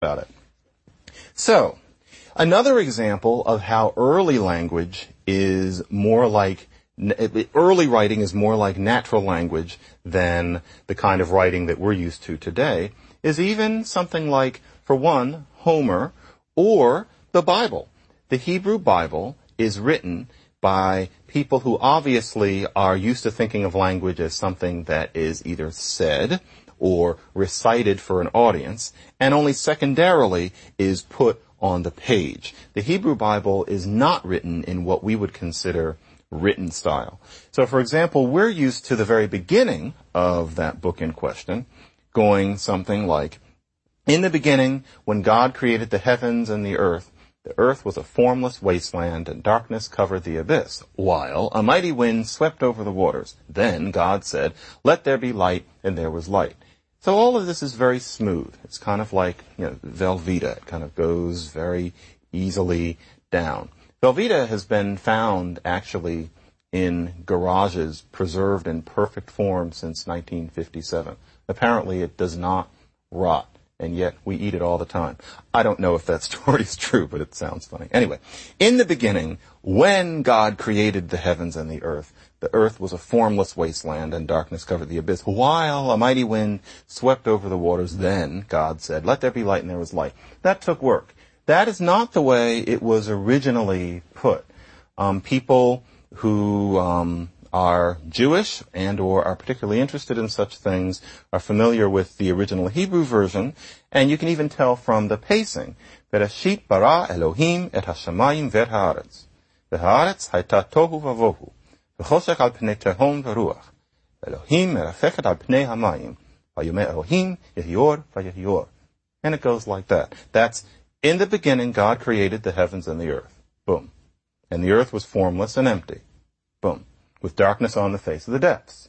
about it. So, another example of how early language is more like, early writing is more like natural language than the kind of writing that we're used to today is even something like, for one, Homer or the Bible. The Hebrew Bible is written by people who obviously are used to thinking of language as something that is either said or recited for an audience, and only secondarily is put on the page. The Hebrew Bible is not written in what we would consider written style. So, for example, we're used to the very beginning of that book in question going something like, in the beginning, when God created the heavens and the earth was a formless wasteland, and darkness covered the abyss, while a mighty wind swept over the waters. Then God said, let there be light, and there was light. So all of this is very smooth. It's kind of like, Velveeta. It kind of goes very easily down. Velveeta has been found actually in garages preserved in perfect form since 1957. Apparently it does not rot, and yet we eat it all the time. I don't know if that story is true, but it sounds funny. Anyway, in the beginning, when God created the heavens and the earth was a formless wasteland, and darkness covered the abyss, while a mighty wind swept over the waters. Then God said, let there be light, and there was light. That took work. That is not the way it was originally put. People who are Jewish and or are particularly interested in such things are familiar with the original Hebrew version, and you can even tell from the pacing. Bereshit bara Elohim et hashamayim v'et haaretz. V'haaretz hayta tohu vavohu. V'choshech al pnei tehom v'ruach. Elohim merafechet al pnei hamayim. Vayomeh Elohim yehior vayehior. And it goes like that. That's, in the beginning, God created the heavens and the earth. Boom. And the earth was formless and empty. Boom. With darkness on the face of the depths.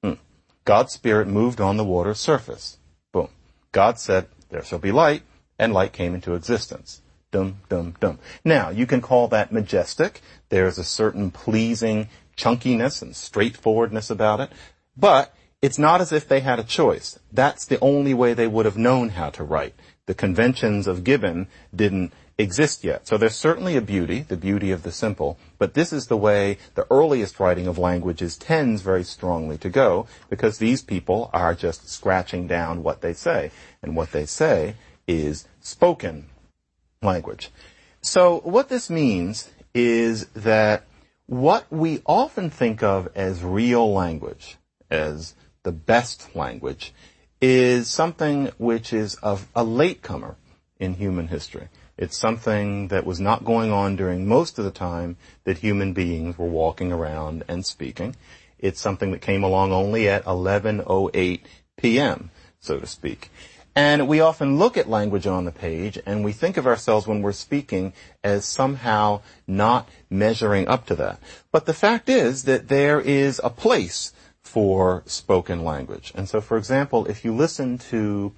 God's Spirit moved on the water's surface. Boom. God said, there shall be light, and light came into existence. Dum, dum, dum. Now, you can call that majestic. There's a certain pleasing chunkiness and straightforwardness about it. But it's not as if they had a choice. That's the only way they would have known how to write. The conventions of Gibbon didn't exist yet. So there's certainly a beauty, the beauty of the simple, but this is the way the earliest writing of languages tends very strongly to go, because these people are just scratching down what they say, and what they say is spoken language. So what this means is that what we often think of as real language, as the best language, is something which is of a latecomer in human history. It's something that was not going on during most of the time that human beings were walking around and speaking. It's something that came along only at 11:08 p.m., so to speak. And we often look at language on the page and we think of ourselves when we're speaking as somehow not measuring up to that. But the fact is that there is a place for spoken language. And so, for example, if you listen to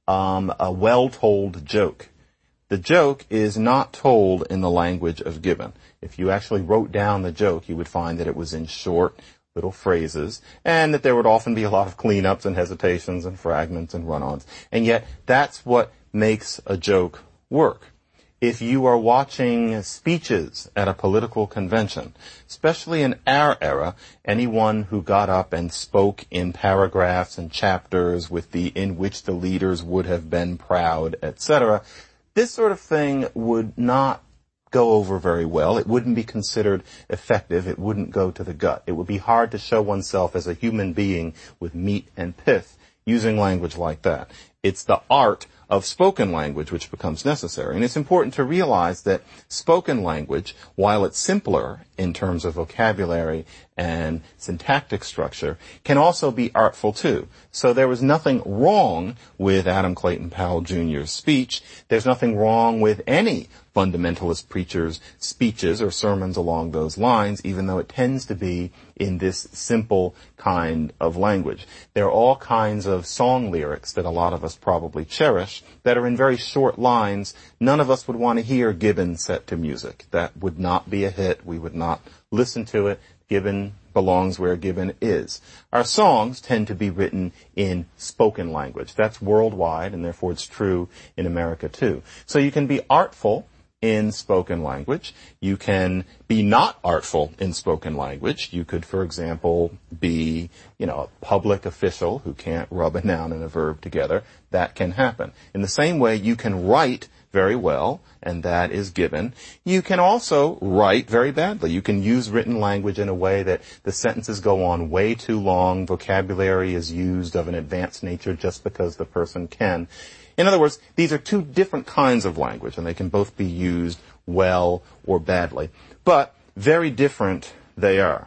a well-told joke, the joke is not told in the language of Gibbon. If you actually wrote down the joke, you would find that it was in short little phrases, and that there would often be a lot of cleanups and hesitations and fragments and run-ons. And yet, that's what makes a joke work. If you are watching speeches at a political convention, especially in our era, anyone who got up and spoke in paragraphs and chapters with the in which the leaders would have been proud, etc., this sort of thing would not go over very well. It wouldn't be considered effective. It wouldn't go to the gut. It would be hard to show oneself as a human being with meat and pith using language like that. It's the art of spoken language which becomes necessary. And it's important to realize that spoken language, while it's simpler in terms of vocabulary and syntactic structure, can also be artful too. So there was nothing wrong with Adam Clayton Powell Jr.'s speech. There's nothing wrong with any fundamentalist preacher's speeches or sermons along those lines, even though it tends to be in this simple kind of language. There are all kinds of song lyrics that a lot of us probably cherish that are in very short lines. None of us would want to hear Gibbon set to music. That would not be a hit. We would not listen to it. Given belongs where given is. Our songs tend to be written in spoken language. That's worldwide, and therefore it's true in America too. So you can be artful in spoken language. You can be not artful in spoken language. You could, for example, be, a public official who can't rub a noun and a verb together. That can happen. In the same way, you can write very well, and that is given. You can also write very badly. You can use written language in a way that the sentences go on way too long. Vocabulary is used of an advanced nature just because the person can. In other words, these are two different kinds of language, and they can both be used well or badly. But very different they are.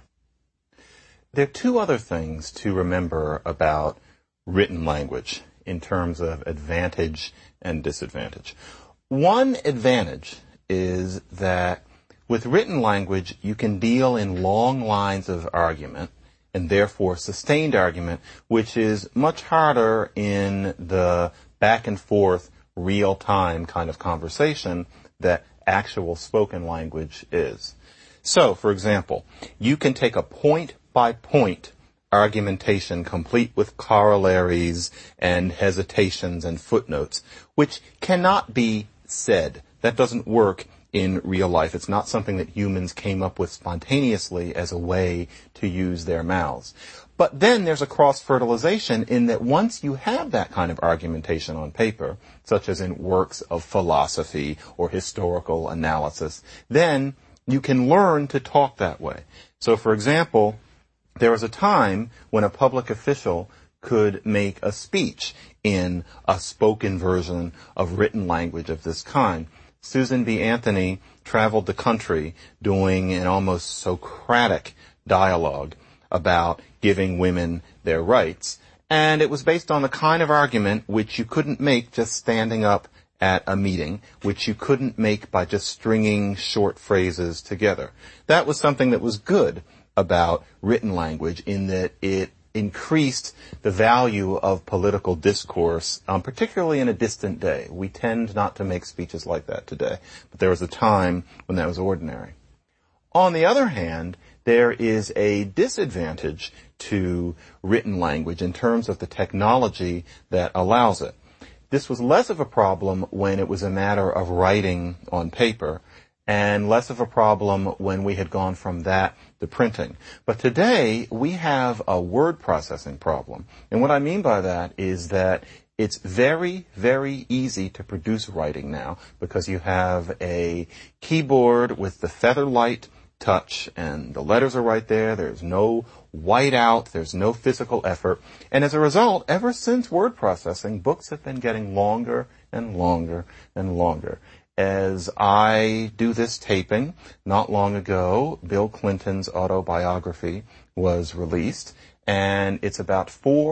There are two other things to remember about written language in terms of advantage and disadvantage. One advantage is that with written language, you can deal in long lines of argument, and therefore sustained argument, which is much harder in the back and forth, real-time kind of conversation that actual spoken language is. So, for example, you can take a point-by-point argumentation complete with corollaries and hesitations and footnotes, which cannot be said. That doesn't work in real life. It's not something that humans came up with spontaneously as a way to use their mouths. But then there's a cross-fertilization in that once you have that kind of argumentation on paper, such as in works of philosophy or historical analysis, then you can learn to talk that way. So, for example, there was a time when a public official could make a speech in a spoken version of written language of this kind. Susan B. Anthony traveled the country doing an almost Socratic dialogue about giving women their rights. And it was based on the kind of argument which you couldn't make just standing up at a meeting, which you couldn't make by just stringing short phrases together. That was something that was good about written language in that it increased the value of political discourse, particularly in a distant day. We tend not to make speeches like that today, but there was a time when that was ordinary. On the other hand, there is a disadvantage to written language in terms of the technology that allows it. This was less of a problem when it was a matter of writing on paper, and less of a problem when we had gone from that to printing. But today, we have a word processing problem. And what I mean by that is that it's very, very easy to produce writing now because you have a keyboard with the feather-light touch, and the letters are right there. There's no whiteout. There's no physical effort. And as a result, ever since word processing, books have been getting longer and longer and longer. As I do this taping, not long ago, Bill Clinton's autobiography was released, and it's about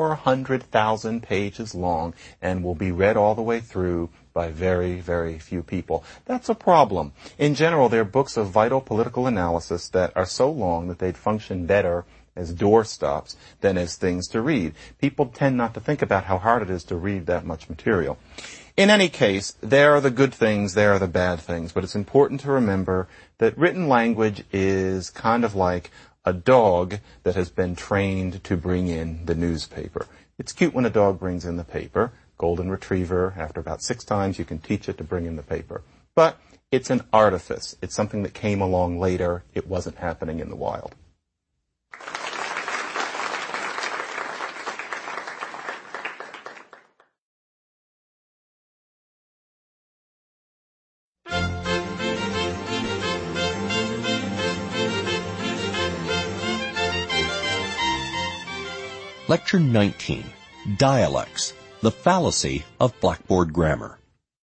400,000 pages long and will be read all the way through by very, very few people. That's a problem. In general, there are books of vital political analysis that are so long that they'd function better as doorstops than as things to read. People tend not to think about how hard it is to read that much material. In any case, there are the good things, there are the bad things, but it's important to remember that written language is kind of like a dog that has been trained to bring in the newspaper. It's cute when a dog brings in the paper. Golden Retriever, after about 6 times, you can teach it to bring in the paper. But it's an artifice. It's something that came along later. It wasn't happening in the wild. Lecture 19, Dialects, the Fallacy of Blackboard Grammar.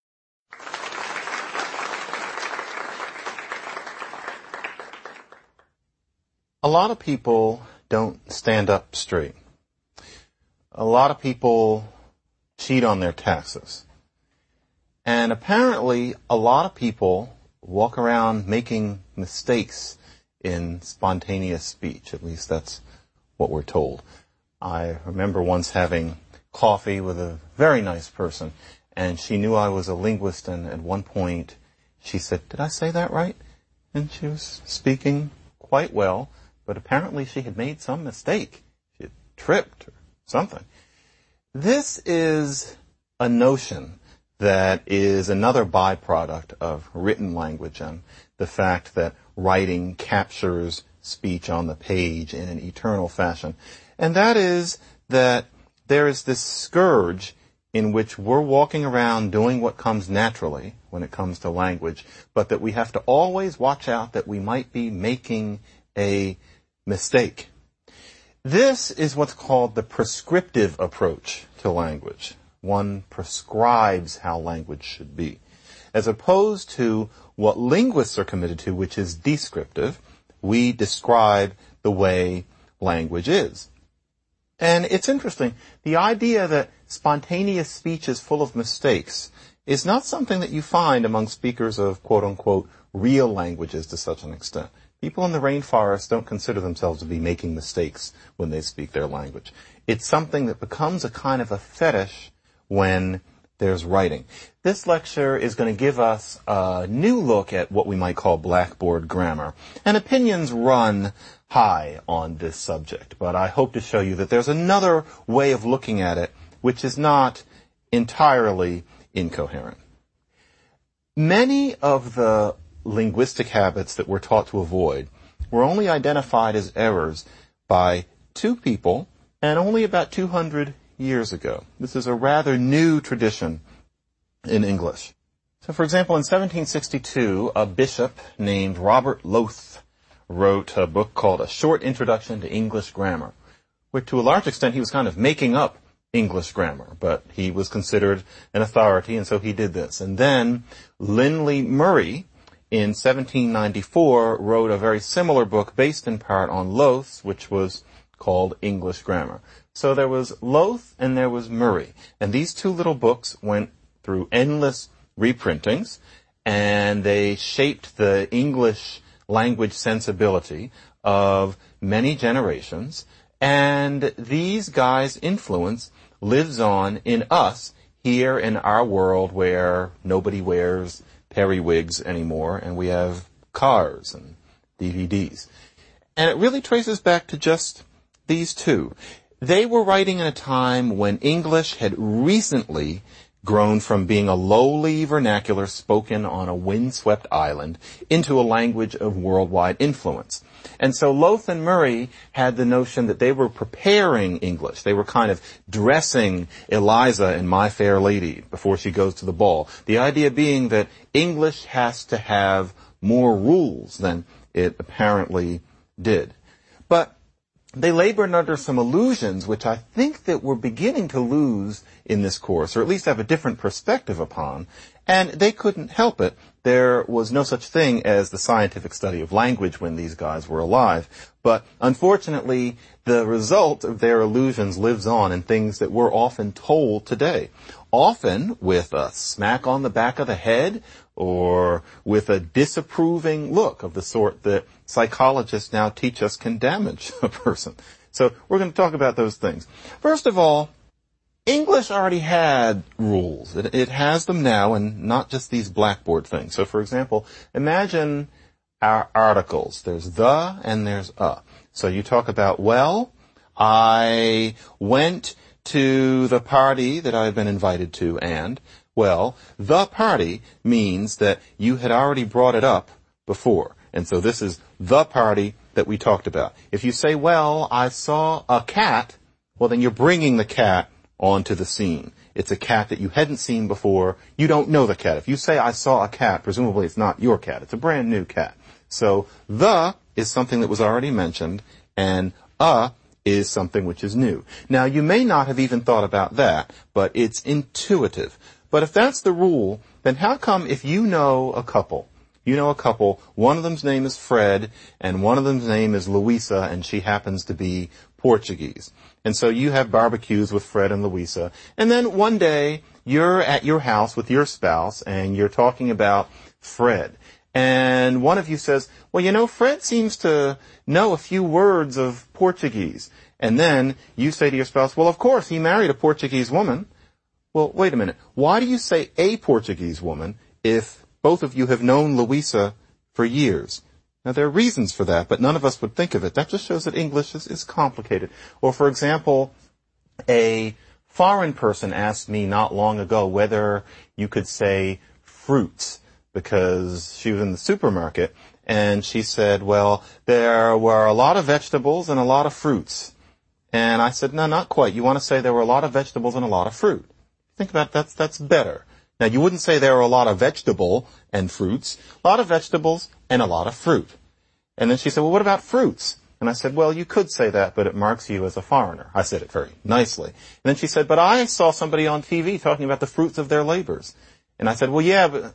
A lot of people don't stand up straight. A lot of people cheat on their taxes. And apparently, a lot of people walk around making mistakes in spontaneous speech. At least that's what we're told. I remember once having coffee with a very nice person, and she knew I was a linguist, and at one point she said, "Did I say that right?" And she was speaking quite well, but apparently she had made some mistake. She had tripped or something. This is a notion that is another byproduct of written language and the fact that writing captures speech on the page in an eternal fashion. And that is that there is this scourge in which we're walking around doing what comes naturally when it comes to language, but that we have to always watch out that we might be making a mistake. This is what's called the prescriptive approach to language. One prescribes how language should be, as opposed to what linguists are committed to, which is descriptive. We describe the way language is. And it's interesting, the idea that spontaneous speech is full of mistakes is not something that you find among speakers of quote-unquote real languages to such an extent. People in the rainforest don't consider themselves to be making mistakes when they speak their language. It's something that becomes a kind of a fetish when there's writing. This lecture is going to give us a new look at what we might call Blackboard grammar. And opinions run high on this subject, but I hope to show you that there's another way of looking at it which is not entirely incoherent. Many of the linguistic habits that we're taught to avoid were only identified as errors by two people and only about 200 years ago. This is a rather new tradition in English. So, for example, in 1762, a bishop named Robert Lowth wrote a book called A Short Introduction to English Grammar, where to a large extent he was kind of making up English grammar, but he was considered an authority, and so he did this. And then Lindley Murray, in 1794, wrote a very similar book based in part on Lowth's, which was called English Grammar. So there was Lowth and there was Murray. And these two little books went through endless reprintings, and they shaped the English language sensibility of many generations. And these guys' influence lives on in us here in our world where nobody wears periwigs anymore, and we have cars and DVDs. And it really traces back to just these two. They were writing in a time when English had recently grown from being a lowly vernacular spoken on a windswept island into a language of worldwide influence. And so Lowth and Murray had the notion that they were preparing English. They were kind of dressing Eliza in My Fair Lady before she goes to the ball. The idea being that English has to have more rules than it apparently did. But they labored under some illusions, which I think that we're beginning to lose in this course, or at least have a different perspective upon, and they couldn't help it. There was no such thing as the scientific study of language when these guys were alive, but unfortunately, the result of their illusions lives on in things that we're often told today, often with a smack on the back of the head, or with a disapproving look of the sort that psychologists now teach us can damage a person. So we're going to talk about those things. First of all, English already had rules. It has them now, and not just these Blackboard things. So, for example, imagine our articles. There's the and there's a. So you talk about, well, I went to the party that I've been invited to, and, well, the party means that you had already brought it up before. And so this is the party that we talked about. If you say, well, I saw a cat, well, then you're bringing the cat onto the scene. It's a cat that you hadn't seen before. You don't know the cat. If you say, I saw a cat, presumably it's not your cat. It's a brand new cat. So the is something that was already mentioned, and a is something which is new. Now, you may not have even thought about that, but it's intuitive. But if that's the rule, then how come if you know a couple, one of them's name is Fred, and one of them's name is Louisa, and she happens to be Portuguese. And so you have barbecues with Fred and Louisa, and then one day you're at your house with your spouse, and you're talking about Fred. And one of you says, well, Fred seems to know a few words of Portuguese. And then you say to your spouse, well, of course, he married a Portuguese woman. Well, wait a minute. Why do you say a Portuguese woman if both of you have known Louisa for years? Now, there are reasons for that, but none of us would think of it. That just shows that English is complicated. Or, for example, a foreign person asked me not long ago whether you could say fruits, because she was in the supermarket, and she said, well, there were a lot of vegetables and a lot of fruits. And I said, no, not quite. You want to say there were a lot of vegetables and a lot of fruit. Think about that. That's better. Now, you wouldn't say there were a lot of vegetable and fruits, a lot of vegetables and a lot of fruit. And then she said, well, what about fruits? And I said, well, you could say that, but it marks you as a foreigner. I said it very nicely. And then she said, but I saw somebody on TV talking about the fruits of their labors. And I said, well, yeah, but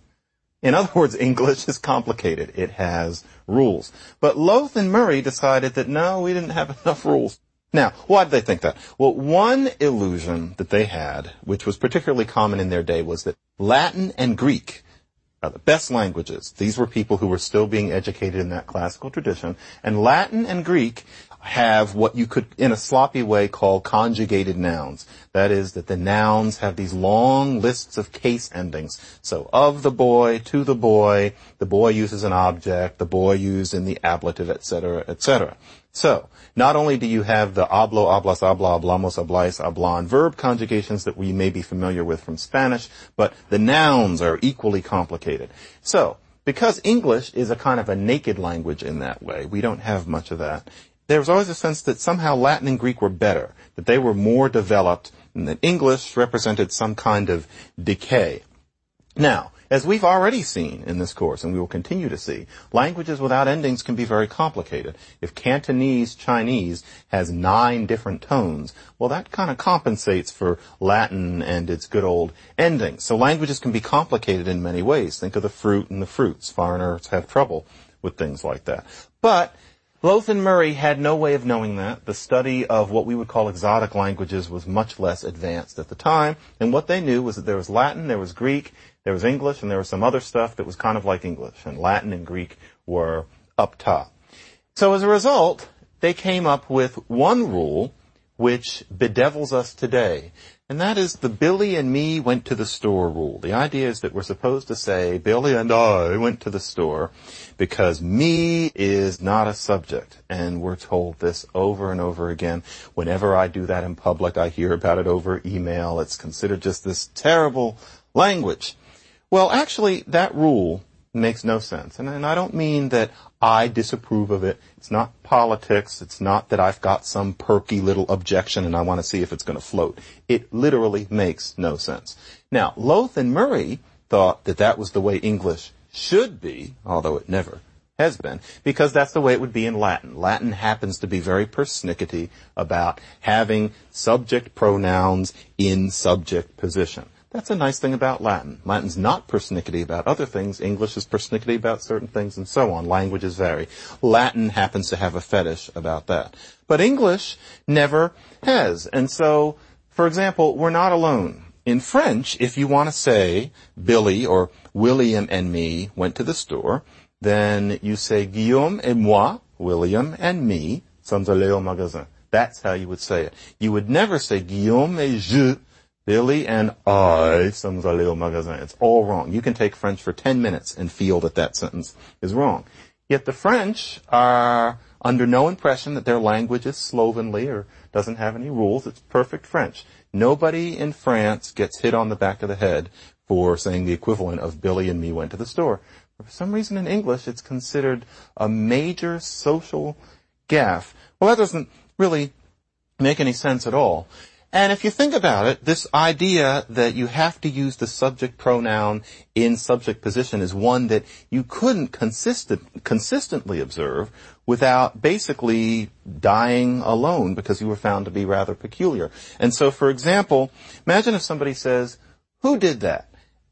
in other words, English is complicated. It has rules. But Lowth and Murray decided that no, we didn't have enough rules. Now, why did they think that? Well, one illusion that they had, which was particularly common in their day, was that Latin and Greek are the best languages. These were people who were still being educated in that classical tradition. And Latin and Greek have what you could, in a sloppy way, call conjugated nouns. That is, that the nouns have these long lists of case endings. So, of the boy, to the boy uses an object, the boy used in the ablative, etc., etc. So, not only do you have the hablo, hablas, habla, hablamos, hablais, hablan verb conjugations that we may be familiar with from Spanish, but the nouns are equally complicated. So, because English is a kind of a naked language in that way, we don't have much of that. There was always a sense that somehow Latin and Greek were better, that they were more developed, and that English represented some kind of decay. Now, as we've already seen in this course, and we will continue to see, languages without endings can be very complicated. If Cantonese Chinese has 9 different tones, well, that kind of compensates for Latin and its good old endings. So languages can be complicated in many ways. Think of the fruit and the fruits. Foreigners have trouble with things like that. But Lowth and Murray had no way of knowing that. The study of what we would call exotic languages was much less advanced at the time. And what they knew was that there was Latin, there was Greek, there was English, and there was some other stuff that was kind of like English. And Latin and Greek were up top. So as a result, they came up with one rule which bedevils us today. And that is the Billy and me went to the store rule. The idea is that we're supposed to say, Billy and I went to the store, because me is not a subject. And we're told this over and over again. Whenever I do that in public, I hear about it over email. It's considered just this terrible language. Well, actually, that rule makes no sense. And I don't mean that I disapprove of it. It's not politics. It's not that I've got some perky little objection and I want to see if it's going to float. It literally makes no sense. Now, Lowth and Murray thought that that was the way English should be, although it never has been, because that's the way it would be in Latin. Latin happens to be very persnickety about having subject pronouns in subject position. That's a nice thing about Latin. Latin's not persnickety about other things. English is persnickety about certain things, and so on. Languages vary. Latin happens to have a fetish about that. But English never has. And so, for example, we're not alone. In French, if you want to say Billy or William and me went to the store, then you say Guillaume et moi, William and me, sommes allés au magasin. That's how you would say it. You would never say Guillaume et je, Billy and I, sommes allés au magasin. It's all wrong. You can take French for 10 minutes and feel that that sentence is wrong. Yet the French are under no impression that their language is slovenly or doesn't have any rules. It's perfect French. Nobody in France gets hit on the back of the head for saying the equivalent of Billy and me went to the store. For some reason in English, it's considered a major social gaffe. Well, that doesn't really make any sense at all. And if you think about it, this idea that you have to use the subject pronoun in subject position is one that you couldn't consistently observe without basically dying alone because you were found to be rather peculiar. And so, for example, imagine if somebody says, "Who did that?"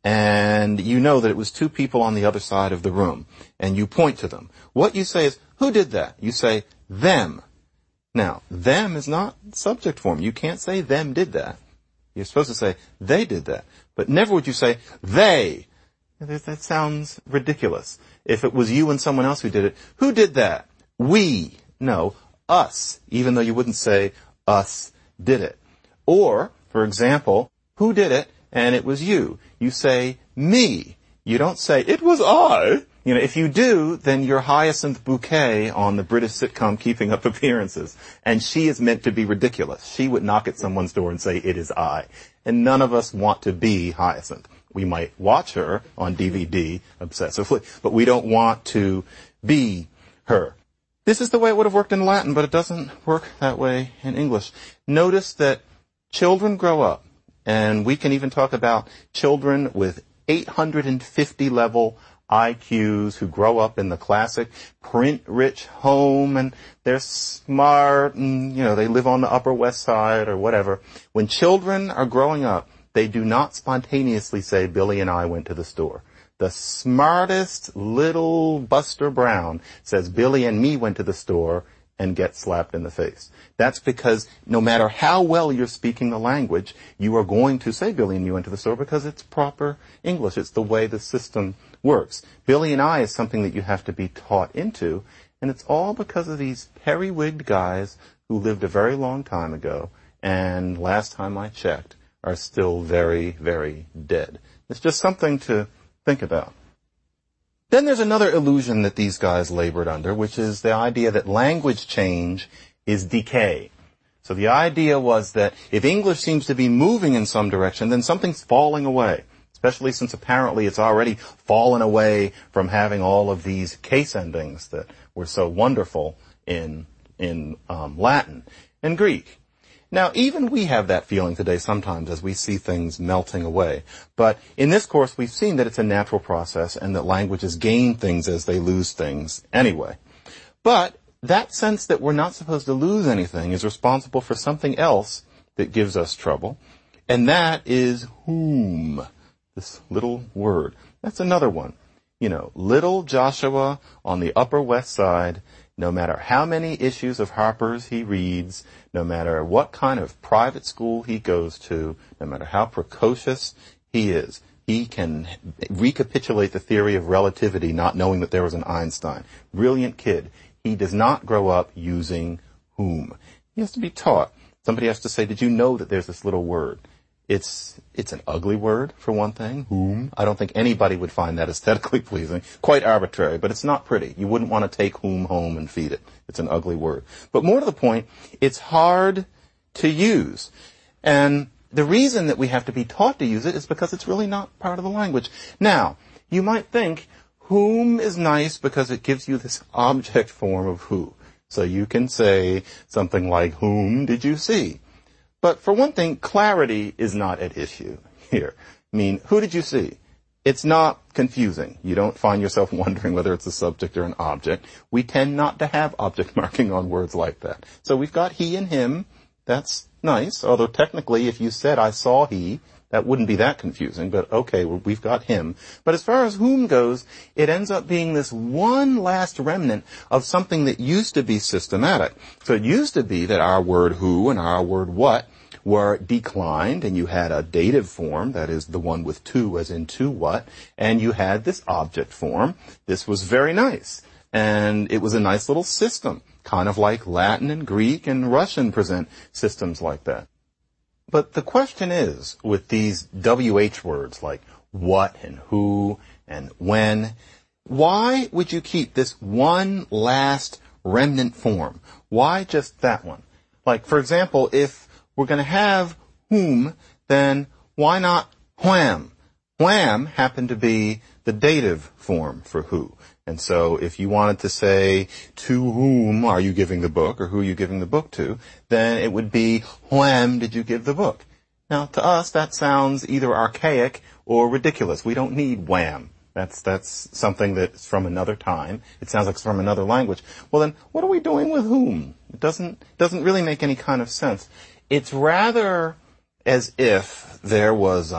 And you know that it was 2 people on the other side of the room, and you point to them. What you say is, "Who did that?" You say, "Them." Now, them is not subject form. You can't say them did that. You're supposed to say they did that. But never would you say they. That sounds ridiculous. If it was you and someone else who did it, who did that? We. No, us. Even though you wouldn't say us did it. Or, for example, who did it and it was you? You say me. You don't say it was I. If you do, then you're Hyacinth Bouquet on the British sitcom Keeping Up Appearances. And she is meant to be ridiculous. She would knock at someone's door and say, "It is I." And none of us want to be Hyacinth. We might watch her on DVD obsessively, but we don't want to be her. This is the way it would have worked in Latin, but it doesn't work that way in English. Notice that children grow up, and we can even talk about children with 850 level IQs who grow up in the classic print-rich home, and they're smart, and, they live on the Upper West Side or whatever. When children are growing up, they do not spontaneously say, "Billy and I went to the store." The smartest little Buster Brown says, "Billy and me went to the store," and gets slapped in the face. That's because no matter how well you're speaking the language, you are going to say "Billy and you went to the store" because it's proper English. It's the way the system works. Billy and I is something that you have to be taught into, and it's all because of these periwigged guys who lived a very long time ago, and last time I checked, are still very, very dead. It's just something to think about. Then there's another illusion that these guys labored under, which is the idea that language change is decay. So the idea was that if English seems to be moving in some direction, then something's falling away, especially since apparently it's already fallen away from having all of these case endings that were so wonderful in Latin and Greek. Now, even we have that feeling today sometimes as we see things melting away. But in this course, we've seen that it's a natural process and that languages gain things as they lose things anyway. But that sense that we're not supposed to lose anything is responsible for something else that gives us trouble, and that is whom, this little word. That's another one. Little Joshua on the Upper West Side, no matter how many issues of Harper's he reads, no matter what kind of private school he goes to, no matter how precocious he is, he can recapitulate the theory of relativity not knowing that there was an Einstein. Brilliant kid. He does not grow up using whom. He has to be taught. Somebody has to say, "Did you know that there's this little word?" It's an ugly word, for one thing, whom. I don't think anybody would find that aesthetically pleasing. Quite arbitrary, but it's not pretty. You wouldn't want to take whom home and feed it. It's an ugly word. But more to the point, it's hard to use. And the reason that we have to be taught to use it is because it's really not part of the language. Now, you might think whom is nice because it gives you this object form of who. So you can say something like, "Whom did you see?" But for one thing, clarity is not at issue here. Who did you see? It's not confusing. You don't find yourself wondering whether it's a subject or an object. We tend not to have object marking on words like that. So we've got he and him. That's nice. Although technically, if you said "I saw he," that wouldn't be that confusing. But okay, we've got him. But as far as whom goes, it ends up being this one last remnant of something that used to be systematic. So it used to be that our word who and our word what were declined, and you had a dative form, that is the one with to as in to what, and you had this object form. This was very nice. And it was a nice little system, kind of like Latin and Greek and Russian present systems like that. But the question is, with these WH words like what and who and when, why would you keep this one last remnant form? Why just that one? Like, for example, if we're going to have whom, then why not wham? Wham happened to be the dative form for who. And so if you wanted to say, "To whom are you giving the book?" or "Who are you giving the book to?" then it would be, "Wham did you give the book?" Now, to us, that sounds either archaic or ridiculous. We don't need wham. That's something that's from another time. It sounds like it's from another language. Well, then, what are we doing with whom? It doesn't really make any kind of sense. It's rather as if there was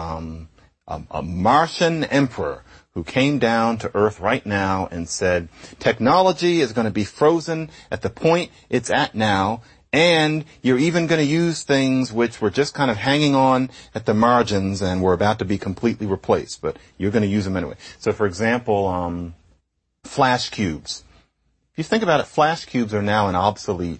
a Martian emperor who came down to Earth right now and said, "Technology is going to be frozen at the point it's at now, and you're even going to use things which were just kind of hanging on at the margins and were about to be completely replaced, but you're going to use them anyway." So, for example, flash cubes. If you think about it, flash cubes are now an obsolete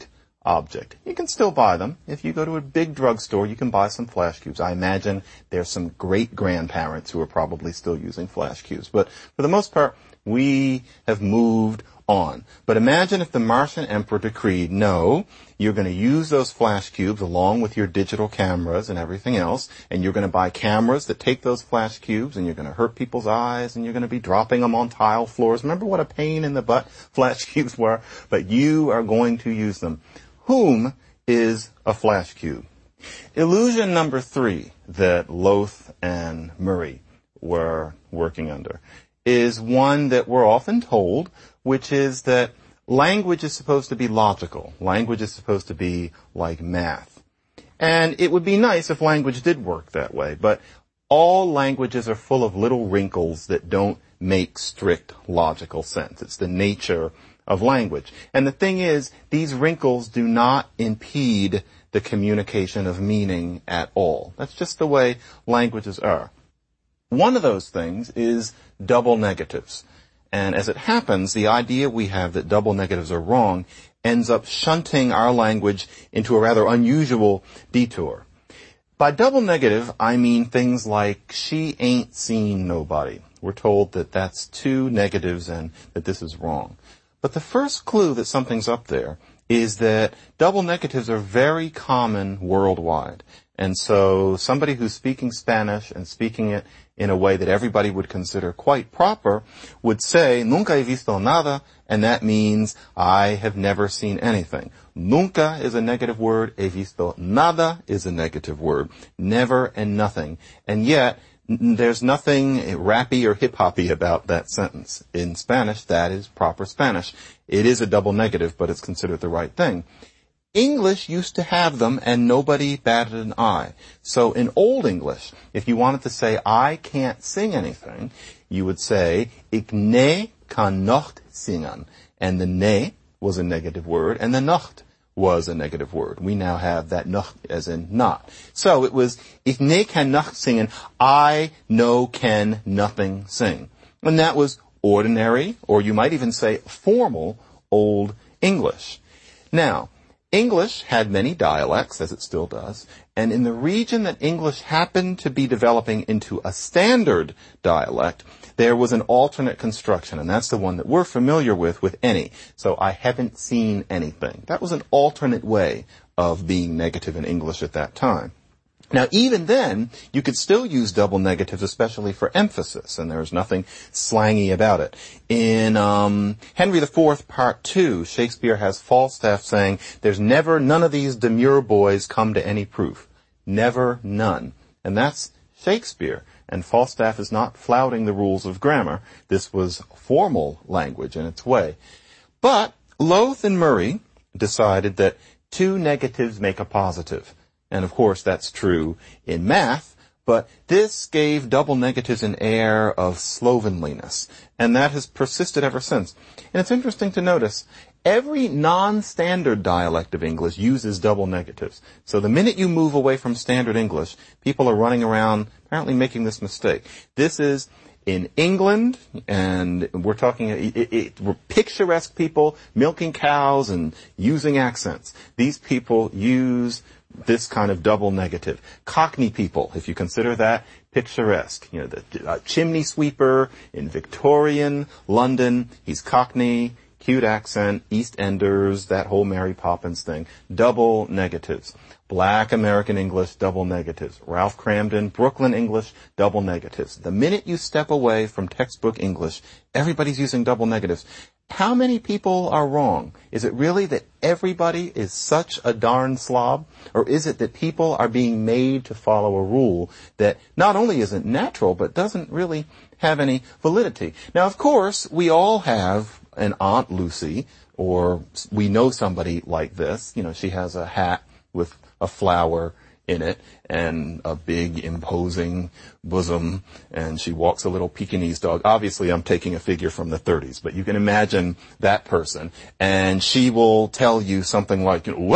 object. You can still buy them. If you go to a big drugstore, you can buy some flash cubes. I imagine there's some great-grandparents who are probably still using flash cubes. But for the most part, we have moved on. But imagine if the Martian emperor decreed, no, you're going to use those flash cubes along with your digital cameras and everything else, and you're going to buy cameras that take those flash cubes, and you're going to hurt people's eyes, and you're going to be dropping them on tile floors. Remember what a pain in the butt flash cubes were? But you are going to use them. Whom is a flash cube? Illusion number 3 that Lowth and Murray were working under is one that we're often told, which is that language is supposed to be logical. Language is supposed to be like math. And it would be nice if language did work that way, but all languages are full of little wrinkles that don't make strict logical sense. It's the nature of language. And the thing is, these wrinkles do not impede the communication of meaning at all. That's just the way languages are. One of those things is double negatives. And as it happens, the idea we have that double negatives are wrong ends up shunting our language into a rather unusual detour. By double negative, I mean things like, she ain't seen nobody. We're told that that's 2 negatives and that this is wrong. But the first clue that something's up there is that double negatives are very common worldwide. And so somebody who's speaking Spanish and speaking it in a way that everybody would consider quite proper would say, nunca he visto nada, and that means I have never seen anything. Nunca is a negative word. He visto nada is a negative word. Never and nothing. And yet, there's nothing rappy or hip-hoppy about that sentence. In Spanish, that is proper Spanish. It is a double negative, but it's considered the right thing. English used to have them, and nobody batted an eye. So in Old English, if you wanted to say, I can't sing anything, you would say, ik ne kan not zingen. And the ne was a negative word, and the nacht was a negative word. We now have that nacht as in not. So it was, ik ne kan nacht zingen, I no can nothing sing. And that was ordinary, or you might even say formal, Old English. Now, English had many dialects, as it still does, and in the region that English happened to be developing into a standard dialect, there was an alternate construction, and that's the one that we're familiar with any. So I haven't seen anything. That was an alternate way of being negative in English at that time. Now, even then, you could still use double negatives, especially for emphasis, and there's nothing slangy about it. In Henry IV, Part 2, Shakespeare has Falstaff saying, there's never none of these demure boys come to any proof. Never none. And that's Shakespeare. And Falstaff is not flouting the rules of grammar. This was formal language in its way. But Lowth and Murray decided that 2 negatives make a positive. And of course, that's true in math, but this gave double negatives an air of slovenliness, and that has persisted ever since. And it's interesting to notice, every non-standard dialect of English uses double negatives. So the minute you move away from standard English, people are running around apparently making this mistake. This is in England, and we're talking picturesque people milking cows and using accents. These people use this kind of double negative. Cockney people, if you consider that picturesque. You know, the chimney sweeper in Victorian London, he's Cockney, cute accent, East Enders, that whole Mary Poppins thing. Double negatives. Black American English, double negatives. Ralph Cramden, Brooklyn English, double negatives. The minute you step away from textbook English, everybody's using double negatives. How many people are wrong? Is it really that everybody is such a darn slob? Or is it that people are being made to follow a rule that not only isn't natural, but doesn't really have any validity? Now, of course, we all have an Aunt Lucy, or we know somebody like this. You know, she has a hat with a flower in it and a big imposing bosom, and she walks a little Pekingese dog. Obviously, I'm taking a figure from the 30s, but you can imagine that person, and she will tell you something like, well,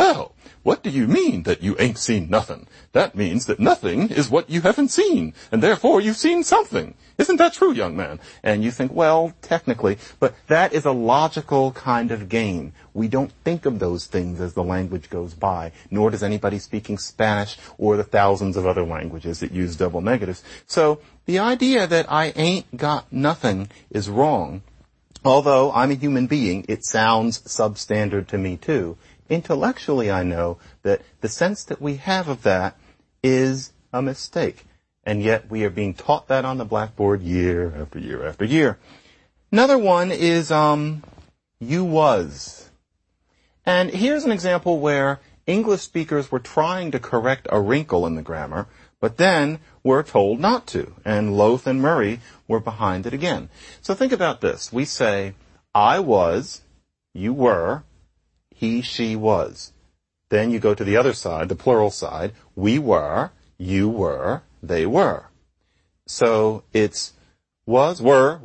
What do you mean that you ain't seen nothing? That means that nothing is what you haven't seen, and therefore you've seen something. Isn't that true, young man? And you think, well, technically, but that is a logical kind of game. We don't think of those things as the language goes by, nor does anybody speaking Spanish or the thousands of other languages that use double negatives. So the idea that I ain't got nothing is wrong. Although I'm a human being, it sounds substandard to me too. Intellectually, I know that the sense that we have of that is a mistake. And yet we are being taught that on the blackboard year after year after year. Another one is, you was. And here's an example where English speakers were trying to correct a wrinkle in the grammar, but then were told not to. And Loth and Murray were behind it again. So think about this. We say, I was, you were, he, she, was. Then you go to the other side, the plural side. We were, you were, they were. So it's was, were,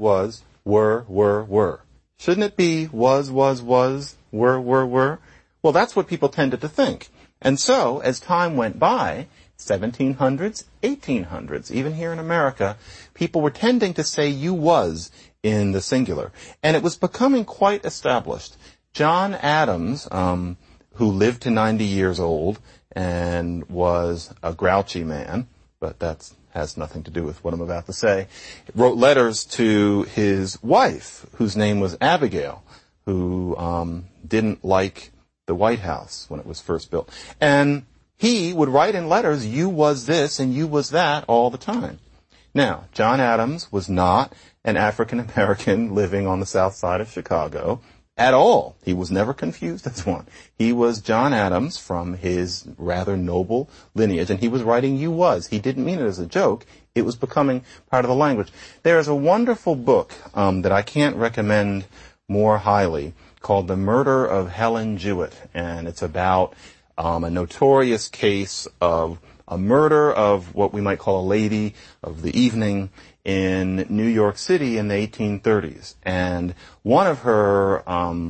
were. Shouldn't it be was, were? Well, that's what people tended to think. And so, as time went by, 1700s, 1800s, even here in America, people were tending to say you was in the singular. And it was becoming quite established. John Adams, who lived to 90 years old and was a grouchy man, but that has nothing to do with what I'm about to say, wrote letters to his wife, whose name was Abigail, who didn't like the White House when it was first built. And he would write in letters, you was this and you was that all the time. Now, John Adams was not an African American living on the south side of Chicago at all. He was never confused as one. He was John Adams from his rather noble lineage, and he was writing you was. He didn't mean it as a joke. It was becoming part of the language. There is a wonderful book that I can't recommend more highly called The Murder of Helen Jewett, and it's about a notorious case of a murder of what we might call a lady of the evening in New York City in the 1830s. And one of her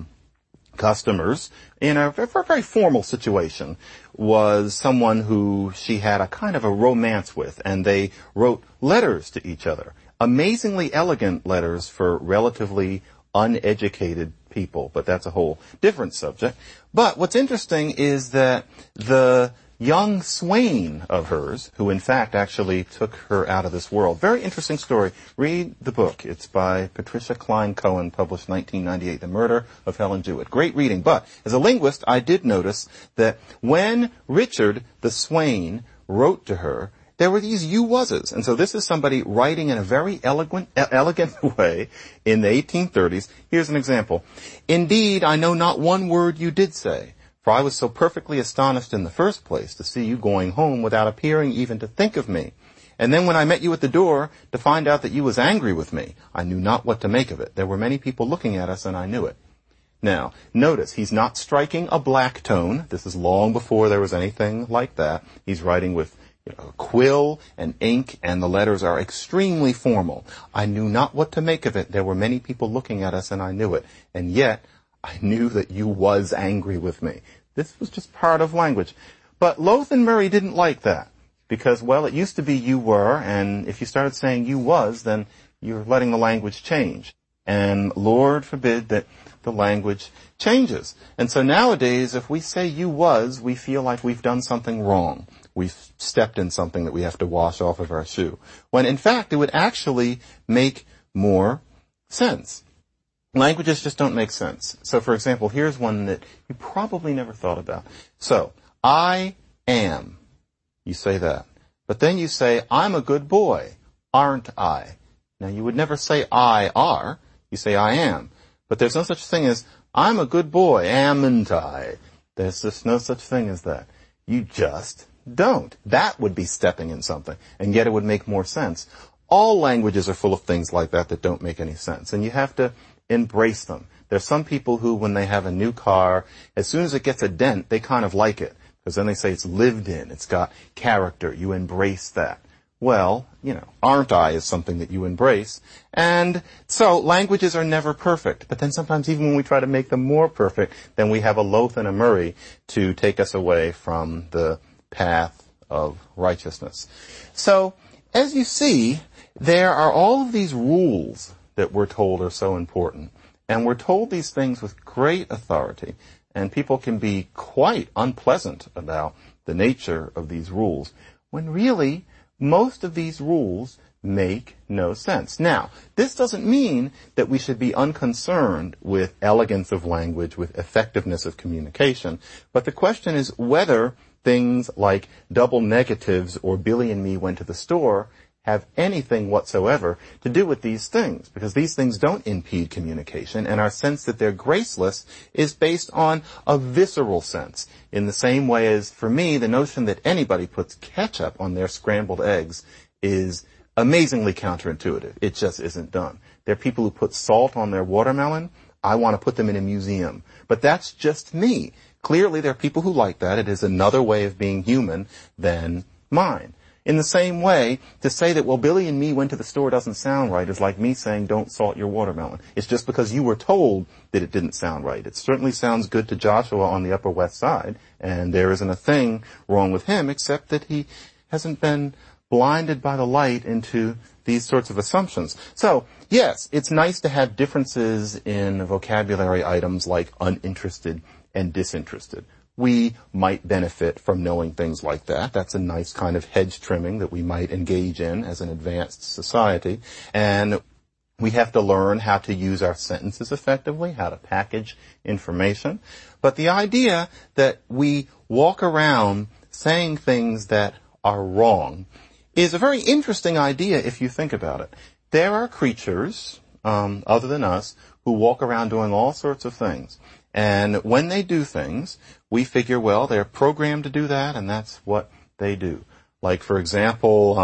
customers, in a very formal situation, was someone who she had a kind of a romance with, and they wrote letters to each other. Amazingly elegant letters for relatively uneducated people, but that's a whole different subject. But what's interesting is that the young swain of hers, who in fact actually took her out of this world. Very interesting story. Read the book. It's by Patricia Klein Cohen, published 1998, The Murder of Helen Jewett. Great reading. But as a linguist, I did notice that when Richard the swain wrote to her, there were these you wases. And so this is somebody writing in a very elegant way in the 1830s. Here's an example. Indeed, I know not one word you did say. For I was so perfectly astonished in the first place to see you going home without appearing even to think of me. And then when I met you at the door to find out that you was angry with me, I knew not what to make of it. There were many people looking at us and I knew it. Now, notice, he's not striking a black tone. This is long before there was anything like that. He's writing with quill and ink, and the letters are extremely formal. I knew not what to make of it. There were many people looking at us and I knew it. And yet, I knew that you was angry with me. This was just part of language. But Loth and Murray didn't like that because, well, it used to be you were, and if you started saying you was, then you're letting the language change. And Lord forbid that the language changes. And so nowadays, if we say you was, we feel like we've done something wrong. We've stepped in something that we have to wash off of our shoe. When in fact, it would actually make more sense. Languages just don't make sense. So, for example, here's one that you probably never thought about. So, I am. You say that. But then you say, I'm a good boy, aren't I? Now, you would never say I are. You say I am. But there's no such thing as, I'm a good boy, amn't I? There's just no such thing as that. You just don't. That would be stepping in something. And yet it would make more sense. All languages are full of things like that that don't make any sense. And you have to embrace them. There's some people who, when they have a new car, as soon as it gets a dent, they kind of like it. Because then they say it's lived in, it's got character. You embrace that. well, aren't I is something that you embrace. And so languages are never perfect. But then sometimes even when we try to make them more perfect, then we have a Loth and a Murray to take us away from the path of righteousness. So, as you see, there are all of these rules that we're told are so important. And we're told these things with great authority. And people can be quite unpleasant about the nature of these rules, when really most of these rules make no sense. Now, this doesn't mean that we should be unconcerned with elegance of language, with effectiveness of communication, but the question is whether things like double negatives or Billy and me went to the store have anything whatsoever to do with these things, because these things don't impede communication, and our sense that they're graceless is based on a visceral sense. In the same way as, for me, the notion that anybody puts ketchup on their scrambled eggs is amazingly counterintuitive. It just isn't done. There are people who put salt on their watermelon. I want to put them in a museum. But that's just me. Clearly, there are people who like that. It is another way of being human than mine. In the same way, to say that, well, Billy and me went to the store doesn't sound right is like me saying don't salt your watermelon. It's just because you were told that it didn't sound right. It certainly sounds good to Joshua on the Upper West Side, and there isn't a thing wrong with him except that he hasn't been blinded by the light into these sorts of assumptions. So, yes, it's nice to have differences in vocabulary items like uninterested and disinterested. We might benefit from knowing things like that. That's a nice kind of hedge trimming that we might engage in as an advanced society. And we have to learn how to use our sentences effectively, how to package information. But the idea that we walk around saying things that are wrong is a very interesting idea if you think about it. There are creatures, other than us, who walk around doing all sorts of things. And when they do things, we figure, well, they're programmed to do that, and that's what they do. Like, for example,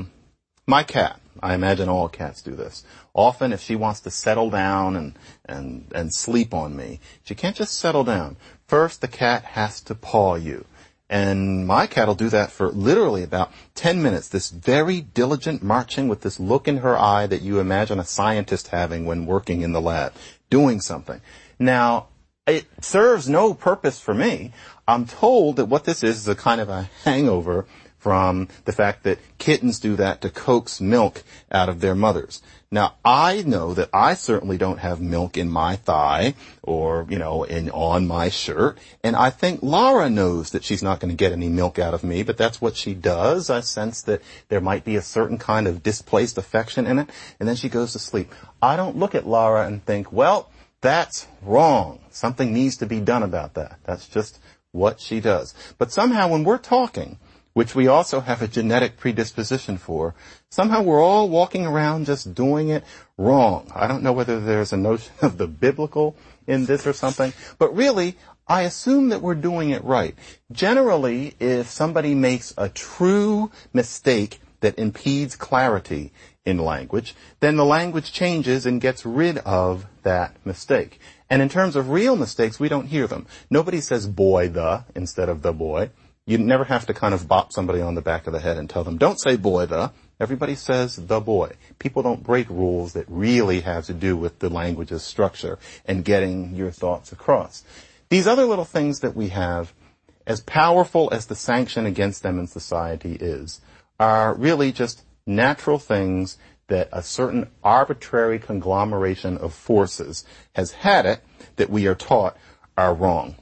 my cat. I imagine all cats do this. Often, if she wants to settle down and sleep on me, she can't just settle down. First, the cat has to paw you. And my cat will do that for literally about 10 minutes, this very diligent marching with this look in her eye that you imagine a scientist having when working in the lab, doing something. Now, it serves no purpose for me. I'm told that what this is a kind of a hangover from the fact that kittens do that to coax milk out of their mothers. Now, I know that I certainly don't have milk in my thigh or, on my shirt. And I think Laura knows that she's not going to get any milk out of me, but that's what she does. I sense that there might be a certain kind of displaced affection in it. And then she goes to sleep. I don't look at Laura and think, well, that's wrong. Something needs to be done about that. That's just what she does. But somehow when we're talking, which we also have a genetic predisposition for, somehow we're all walking around just doing it wrong. I don't know whether there's a notion of the biblical in this or something, but really, I assume that we're doing it right. Generally, if somebody makes a true mistake that impedes clarity in language, then the language changes and gets rid of that mistake. And in terms of real mistakes, we don't hear them. Nobody says boy the instead of the boy. You never have to kind of bop somebody on the back of the head and tell them, don't say boy the. Everybody says the boy. People don't break rules that really have to do with the language's structure and getting your thoughts across. These other little things that we have, as powerful as the sanction against them in society is, are really just natural things that a certain arbitrary conglomeration of forces has had it that we are taught are wrong.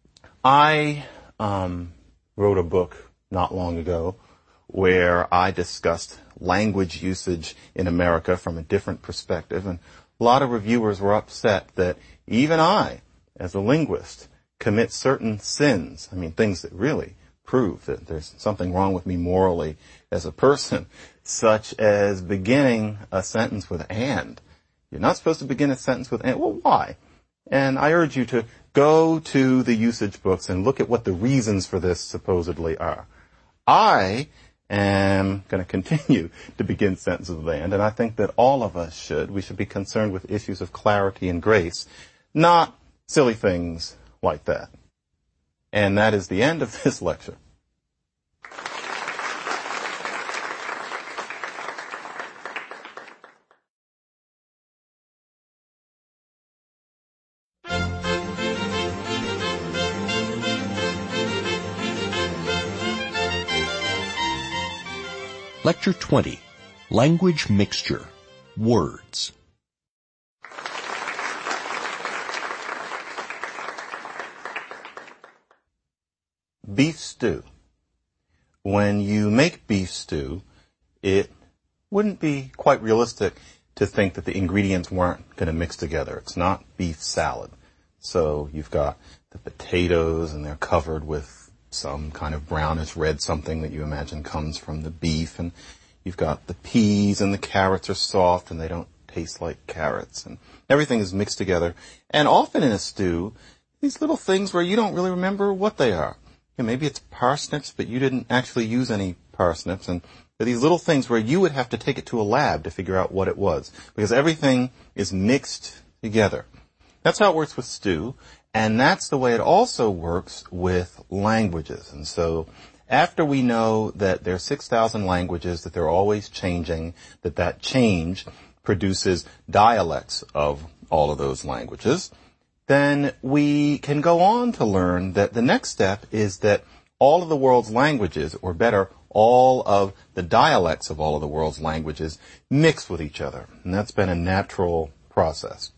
I wrote a book not long ago where I discussed language usage in America from a different perspective, and a lot of reviewers were upset that even I, as a linguist, commit certain sins. I mean, things that really prove that there's something wrong with me morally as a person, such as beginning a sentence with and. You're not supposed to begin a sentence with and. Well, why? And I urge you to go to the usage books and look at what the reasons for this supposedly are. I am going to continue to begin sentences with and I think that all of us should. We should be concerned with issues of clarity and grace, not silly things like that. And that is the end of this lecture. Lecture 20, Language Mixture, Words. Beef stew. When you make beef stew, it wouldn't be quite realistic to think that the ingredients weren't going to mix together. It's not beef salad. So you've got the potatoes, and they're covered with some kind of brownish red something that you imagine comes from the beef. And you've got the peas, and the carrots are soft, and they don't taste like carrots. And everything is mixed together. And often in a stew, these little things where you don't really remember what they are. You know, maybe it's parsnips, but you didn't actually use any parsnips. And these little things where you would have to take it to a lab to figure out what it was, because everything is mixed together. That's how it works with stew. And that's the way it also works with languages. And so after we know that there are 6,000 languages, that they're always changing, that change produces dialects of all of those languages, then we can go on to learn that the next step is that all of the world's languages, or better, all of the dialects of all of the world's languages, mix with each other. And that's been a natural process.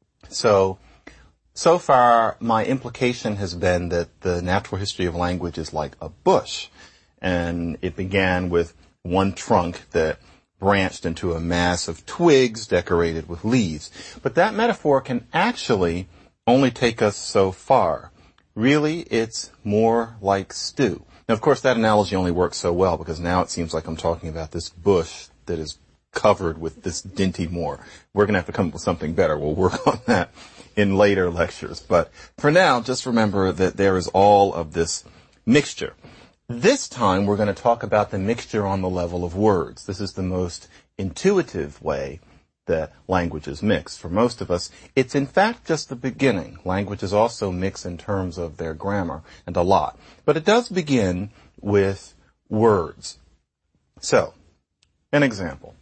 So far, my implication has been that the natural history of language is like a bush. And it began with one trunk that branched into a mass of twigs decorated with leaves. But that metaphor can actually only take us so far. Really, it's more like stew. Now, of course, that analogy only works so well because now it seems like I'm talking about this bush that is covered with this dinty moor. We're going to have to come up with something better. We'll work on that in later lectures. But for now, just remember that there is all of this mixture. This time, we're going to talk about the mixture on the level of words. This is the most intuitive way that languages mix. For most of us, it's in fact just the beginning. Languages also mix in terms of their grammar, and a lot. But it does begin with words. So, an example.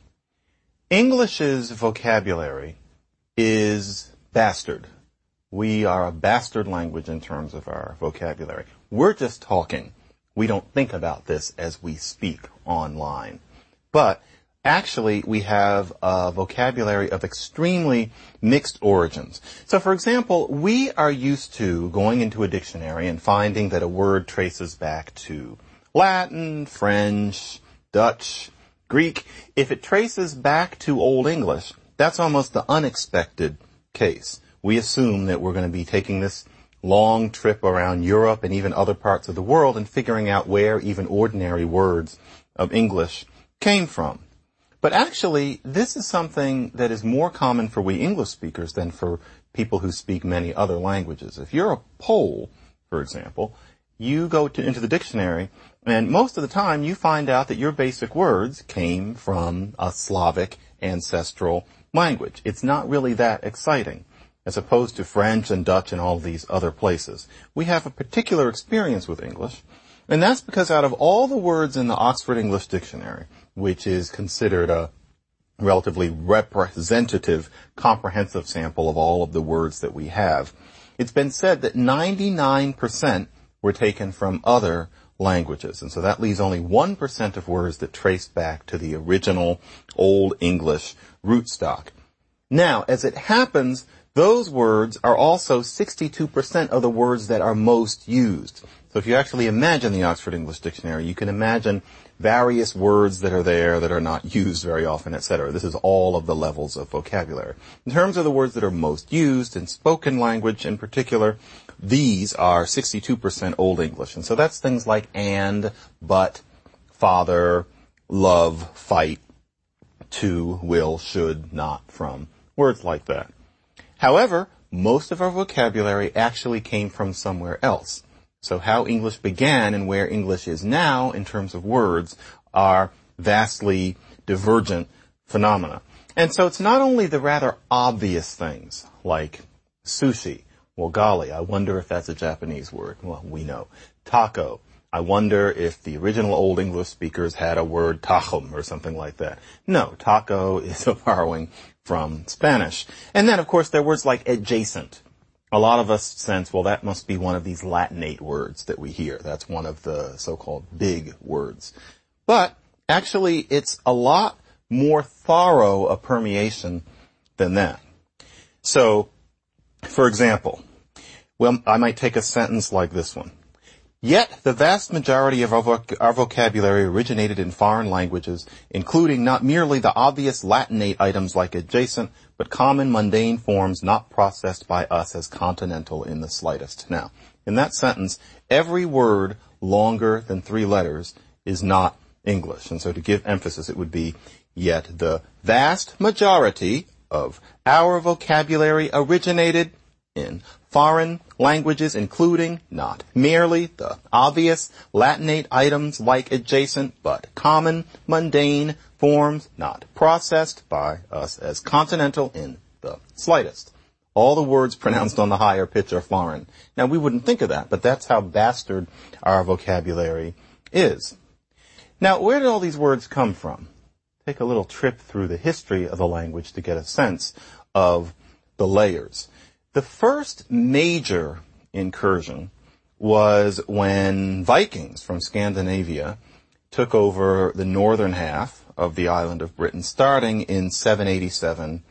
English's vocabulary is bastard. We are a bastard language in terms of our vocabulary. We're just talking. We don't think about this as we speak online. But actually, we have a vocabulary of extremely mixed origins. So, for example, we are used to going into a dictionary and finding that a word traces back to Latin, French, Dutch, Greek. If it traces back to Old English, that's almost the unexpected case. We assume that we're going to be taking this long trip around Europe and even other parts of the world and figuring out where even ordinary words of English came from. But actually, this is something that is more common for we English speakers than for people who speak many other languages. If you're a Pole, for example, you go into the dictionary, and most of the time you find out that your basic words came from a Slavic ancestral language. It's not really that exciting, as opposed to French and Dutch and all these other places. We have a particular experience with English, and that's because out of all the words in the Oxford English Dictionary, which is considered a relatively representative, comprehensive sample of all of the words that we have, it's been said that 99% were taken from other languages. And so that leaves only 1% of words that trace back to the original Old English rootstock. Now, as it happens, those words are also 62% of the words that are most used. So if you actually imagine the Oxford English Dictionary, you can imagine various words that are there that are not used very often, etc. This is all of the levels of vocabulary. In terms of the words that are most used in spoken language in particular, these are 62% Old English. And so that's things like and, but, father, love, fight, to, will, should, not, from. Words like that. However, most of our vocabulary actually came from somewhere else. So how English began and where English is now in terms of words are vastly divergent phenomena. And so it's not only the rather obvious things like sushi. Well, golly, I wonder if that's a Japanese word. Well, we know. Taco. I wonder if the original Old English speakers had a word tajum or something like that. No, taco is a borrowing from Spanish. And then, of course, there are words like adjacent. A lot of us sense, well, that must be one of these Latinate words that we hear. That's one of the so-called big words. But Actually, it's a lot more thorough a permeation than that. So, for example, well, I might take a sentence like this one. Yet, the vast majority of our vocabulary originated in foreign languages, including not merely the obvious Latinate items like adjacent, but common mundane forms not processed by us as continental in the slightest. Now, in that sentence, every word longer than 3 letters is not English. And so to give emphasis, it would be, yet the vast majority of our vocabulary originated in foreign languages, including not merely the obvious Latinate items like adjacent, but common, mundane forms not processed by us as continental in the slightest. All the words pronounced on the higher pitch are foreign. Now, we wouldn't think of that, but that's how bastard our vocabulary is. Now, where did all these words come from? Take a little trip through the history of the language to get a sense of the layers. The first major incursion was when Vikings from Scandinavia took over the northern half of the island of Britain starting in 787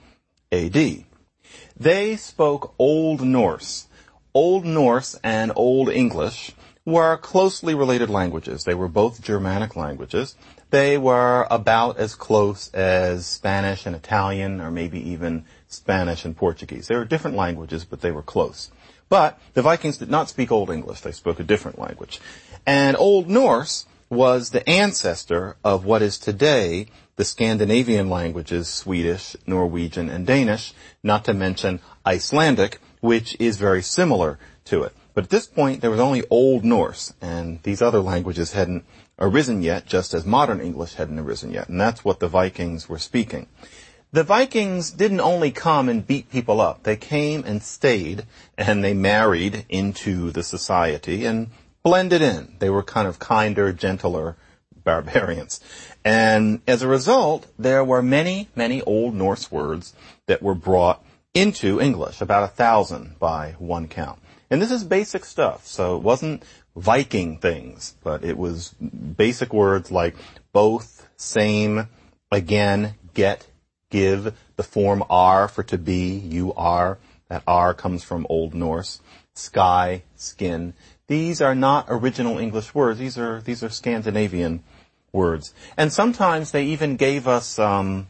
AD. They spoke Old Norse. Old Norse and Old English were closely related languages. They were both Germanic languages. They were about as close as Spanish and Italian, or maybe even Spanish and Portuguese. They were different languages, but they were close. But the Vikings did not speak Old English. They spoke a different language. And Old Norse was the ancestor of what is today the Scandinavian languages, Swedish, Norwegian, and Danish, not to mention Icelandic, which is very similar to it. But at this point, there was only Old Norse, and these other languages hadn't arisen yet, just as modern English hadn't arisen yet. And that's what the Vikings were speaking. The Vikings didn't only come and beat people up. They came and stayed, and they married into the society and blended in. They were kind of kinder, gentler barbarians. And as a result, there were many, many Old Norse words that were brought into English, about 1,000 by one count. And this is basic stuff, so it wasn't Viking things, but it was basic words like both, same, again, get, give, the form are for to be, you are. That are comes from Old Norse. Sky, skin. These are not original English words. These are Scandinavian words. And sometimes they even gave us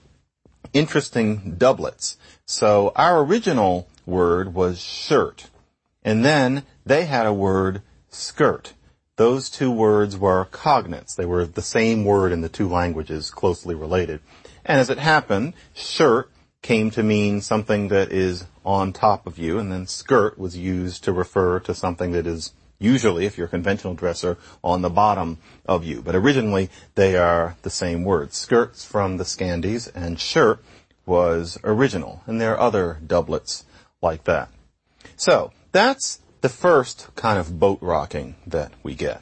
interesting doublets. So our original word was shirt. And then they had a word skirt. Those two words were cognates. They were the same word in the two languages, closely related. And as it happened, shirt came to mean something that is on top of you, and then skirt was used to refer to something that is usually, if you're a conventional dresser, on the bottom of you. But originally, they are the same word. Skirt's from the Scandies, and shirt was original. And there are other doublets like that. So, that's the first kind of boat rocking that we get.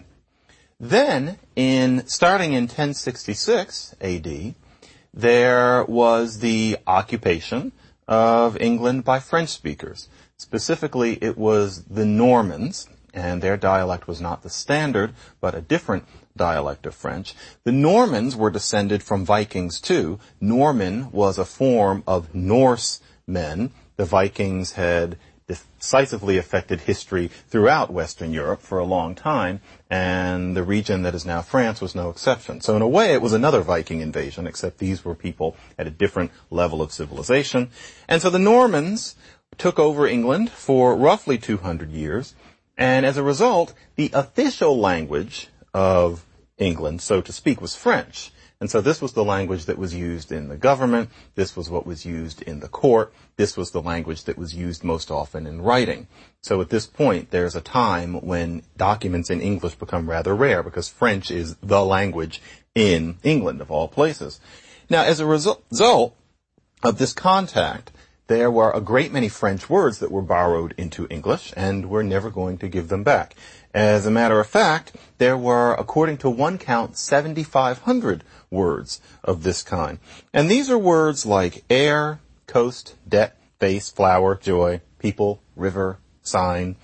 Then, starting in 1066 AD, there was the occupation of England by French speakers. Specifically, it was the Normans, and their dialect was not the standard, but a different dialect of French. The Normans were descended from Vikings too. Norman was a form of Norse men. The Vikings had decisively affected history throughout Western Europe for a long time, and the region that is now France was no exception. So in a way, it was another Viking invasion, except these were people at a different level of civilization. And so the Normans took over England for roughly 200 years, and as a result, the official language of England, so to speak, was French. And so this was the language that was used in the government. This was what was used in the court. This was the language that was used most often in writing. So at this point, there's a time when documents in English become rather rare because French is the language in England, of all places. Now, as a result of this contact, there were a great many French words that were borrowed into English, and we're never going to give them back. As a matter of fact, there were, according to one count, 7,500 words of this kind. And these are words like air, coast, debt, face, flower, joy, people, river, sign.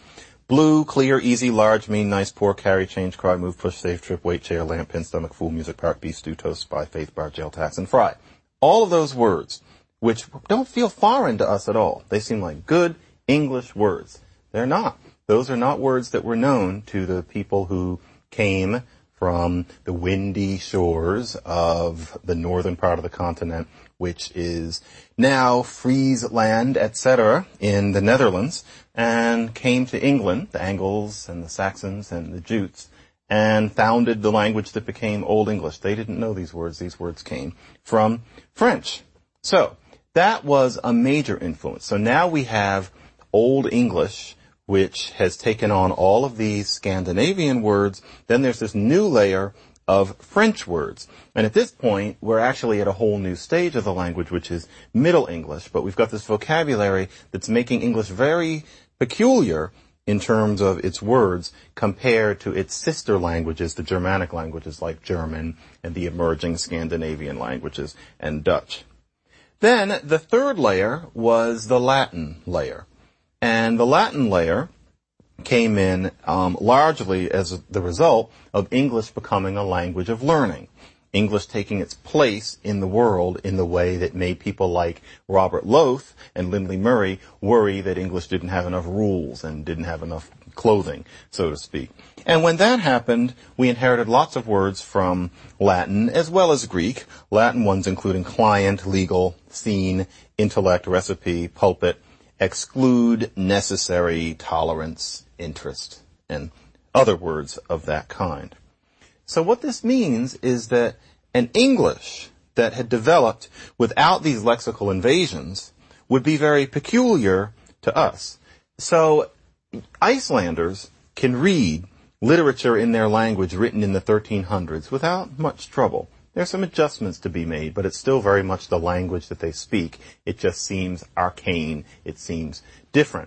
Blue, clear, easy, large, mean, nice, poor, carry, change, cry, move, push, save, trip, wait, chair, lamp, pin, stomach, fool, music, park, beef, stew, toast, spy, faith, bar, jail, tax, and fry. All of those words, which don't feel foreign to us at all. They seem like good English words. They're not. Those are not words that were known to the people who came from the windy shores of the northern part of the continent, which is now Friesland, etc., in the Netherlands, and came to England, the Angles and the Saxons and the Jutes, and founded the language that became Old English. They didn't know these words. These words came from French. So that was a major influence. So now we have Old English, which has taken on all of these Scandinavian words. Then there's this new layer of French words. And at this point, we're actually at a whole new stage of the language, which is Middle English. But we've got this vocabulary that's making English very peculiar in terms of its words compared to its sister languages, the Germanic languages like German and the emerging Scandinavian languages and Dutch. Then the third layer was the Latin layer. And the Latin layer came in largely as the result of English becoming a language of learning. English taking its place in the world in the way that made people like Robert Loth and Lindley Murray worry that English didn't have enough rules and didn't have enough clothing, so to speak. And when that happened, we inherited lots of words from Latin as well as Greek. Latin ones including client, legal, scene, intellect, recipe, pulpit, exclude, necessary, tolerance, interest, and other words of that kind. So what this means is that an English that had developed without these lexical invasions would be very peculiar to us. So Icelanders can read literature in their language written in the 1300s without much trouble. There's some adjustments to be made, but it's still very much the language that they speak. It just seems arcane. It seems different.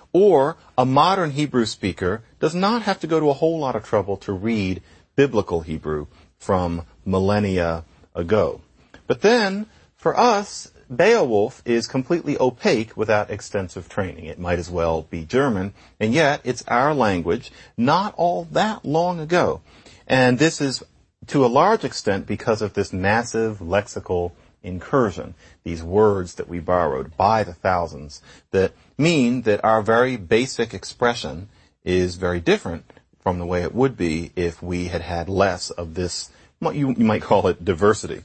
Or a modern Hebrew speaker does not have to go to a whole lot of trouble to read biblical Hebrew from millennia ago. But then, for us, Beowulf is completely opaque without extensive training. It might as well be German, and yet it's our language not all that long ago. And this is to a large extent because of this massive lexical incursion, these words that we borrowed by the thousands that mean that our very basic expression is very different from the way it would be if we had had less of this, what you might call it, diversity.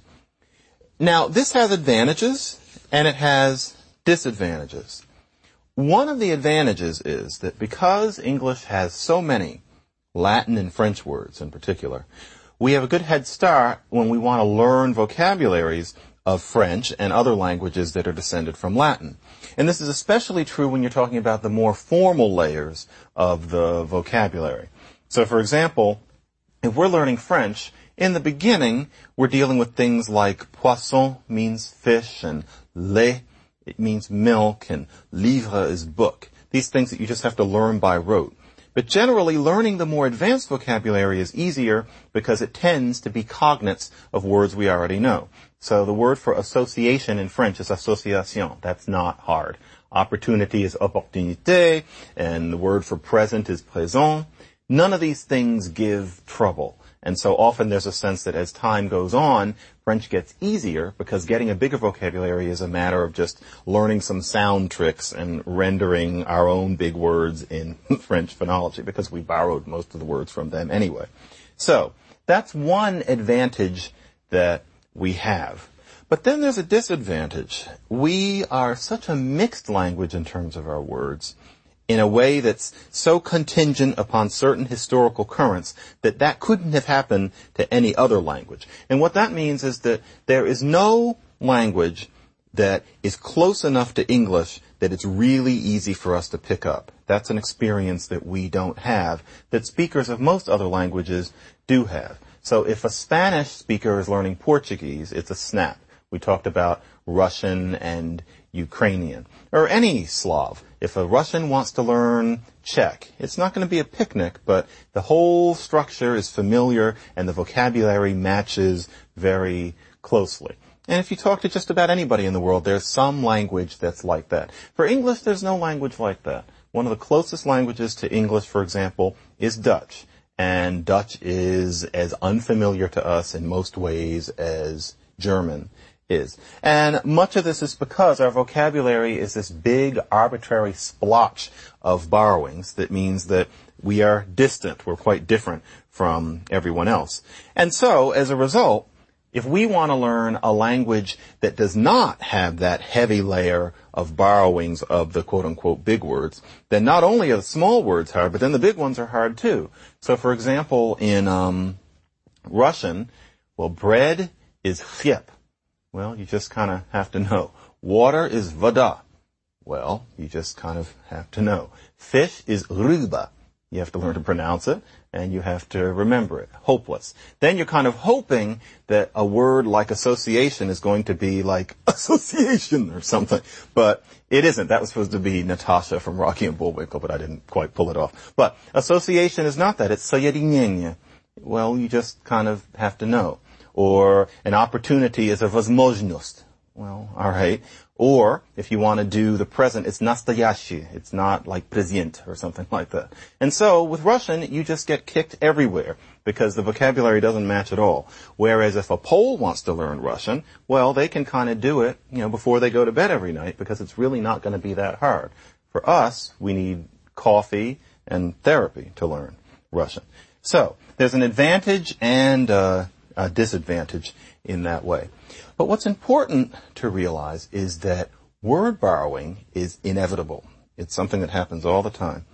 Now, this has advantages and it has disadvantages. One of the advantages is that because English has so many Latin and French words in particular, we have a good head start when we want to learn vocabularies of French and other languages that are descended from Latin. And this is especially true when you're talking about the more formal layers of the vocabulary. So, for example, if we're learning French, in the beginning, we're dealing with things like poisson means fish, and lait, it means milk, and livre is book. These things that you just have to learn by rote. But generally, learning the more advanced vocabulary is easier because it tends to be cognates of words we already know. So the word for association in French is association. That's not hard. Opportunity is opportunité, and the word for present is présent. None of these things give trouble. And so often there's a sense that as time goes on, French gets easier because getting a bigger vocabulary is a matter of just learning some sound tricks and rendering our own big words in French phonology because we borrowed most of the words from them anyway. So that's one advantage that we have. But then there's a disadvantage. We are such a mixed language in terms of our words, in a way that's so contingent upon certain historical currents that couldn't have happened to any other language. And what that means is that there is no language that is close enough to English that it's really easy for us to pick up. That's an experience that we don't have, that speakers of most other languages do have. So if a Spanish speaker is learning Portuguese, it's a snap. We talked about Russian and Ukrainian, or any Slav. If a Russian wants to learn Czech, it's not going to be a picnic, but the whole structure is familiar and the vocabulary matches very closely. And if you talk to just about anybody in the world, there's some language that's like that. For English, there's no language like that. One of the closest languages to English, for example, is Dutch. And Dutch is as unfamiliar to us in most ways as German is. And much of this is because our vocabulary is this big arbitrary splotch of borrowings that means that we are distant. We're quite different from everyone else. And so, as a result, if we want to learn a language that does not have that heavy layer of borrowings of the quote-unquote big words, then not only are the small words hard, but then the big ones are hard too. So, for example, in Russian, well, bread is chlyeb. Well, you just kind of have to know. Water is voda. Well, you just kind of have to know. Fish is ryba. You have to learn to pronounce it, and you have to remember it. Hopeless. Then you're kind of hoping that a word like association is going to be like association or something. But it isn't. That was supposed to be Natasha from Rocky and Bullwinkle, but I didn't quite pull it off. But association is not that. It's sojedinение. Well, you just kind of have to know. Or an opportunity is a возможность. Well, all right. Or if you want to do the present, it's настоящий. It's not like презент or something like that. And so with Russian, you just get kicked everywhere because the vocabulary doesn't match at all. Whereas if a Pole wants to learn Russian, well, they can kind of do it, before they go to bed every night because it's really not going to be that hard. For us, we need coffee and therapy to learn Russian. So there's an advantage and a disadvantage in that way. But what's important to realize is that word borrowing is inevitable. It's something that happens all the time.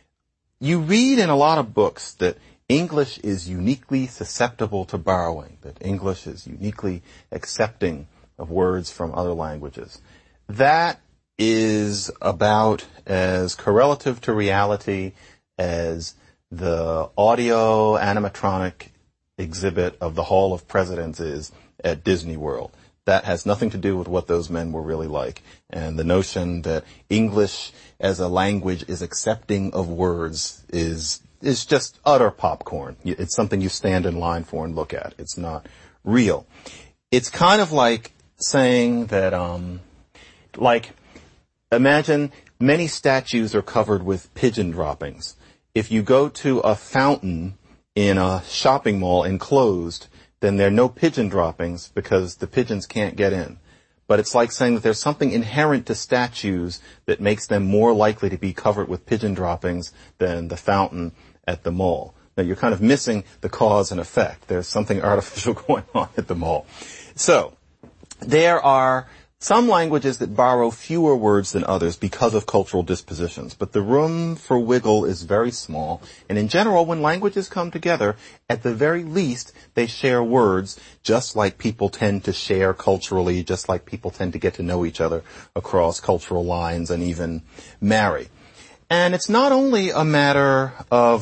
You read in a lot of books that English is uniquely susceptible to borrowing, that English is uniquely accepting of words from other languages. That is about as correlative to reality as the audio animatronic exhibit of the Hall of Presidents is at Disney World. That has nothing to do with what those men were really like. And the notion that English as a language is accepting of words is just utter popcorn. It's something you stand in line for and look at. It's not real. It's kind of like saying that, imagine many statues are covered with pigeon droppings. If you go to a fountain in a shopping mall enclosed, then there are no pigeon droppings because the pigeons can't get in. But it's like saying that there's something inherent to statues that makes them more likely to be covered with pigeon droppings than the fountain at the mall. Now you're kind of missing the cause and effect. There's something artificial going on at the mall. So, there are some languages that borrow fewer words than others because of cultural dispositions, but the room for wiggle is very small, and in general, when languages come together, at the very least, they share words, just like people tend to share culturally, just like people tend to get to know each other across cultural lines and even marry. And it's not only a matter of